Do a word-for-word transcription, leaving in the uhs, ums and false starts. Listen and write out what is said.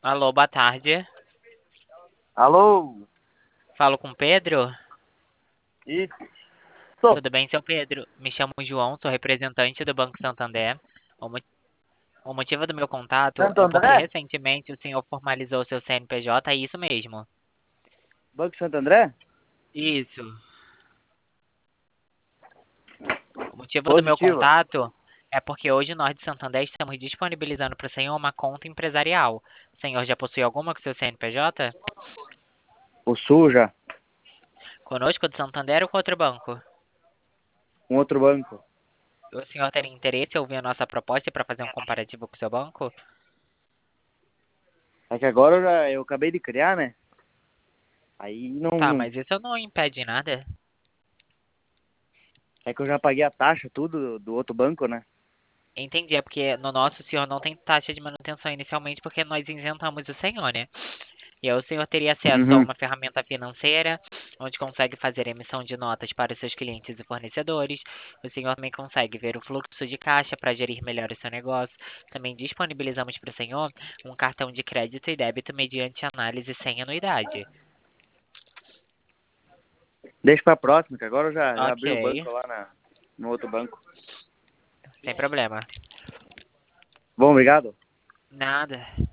Alô, boa tarde. Alô? Falo com o Pedro? Isso. Sou. Tudo bem, seu Pedro? Me chamo João, sou representante do Banco Santander. O, mo- o motivo do meu contato Santo é porque André? recentemente o senhor formalizou seu C N P J, é isso mesmo? Banco Santo André? Isso. O motivo do meu Positivo. contato é porque hoje nós de Santander estamos disponibilizando para o senhor uma conta empresarial. O senhor já possui alguma com seu C N P J? O Suja. Conosco do Santander ou com outro banco? Um outro banco. O senhor teria interesse em ouvir a nossa proposta para fazer um comparativo com o seu banco? É que agora eu, já, eu acabei de criar, né? Aí Tá, não. mas isso não impede nada. É que eu já paguei a taxa, tudo do outro banco, né? Entendi, é porque no nosso o senhor não tem taxa de manutenção inicialmente porque nós isentamos o senhor, né? E aí o senhor teria acesso a Uhum. uma ferramenta financeira, onde consegue fazer emissão de notas para os seus clientes e fornecedores. O senhor também consegue ver o fluxo de caixa para gerir melhor o seu negócio. Também disponibilizamos para o senhor um cartão de crédito e débito mediante análise sem anuidade. Deixa pra próxima, que agora eu já, já Ok, abri o banco lá na, no outro banco. sem problema. Bom, obrigado. Nada.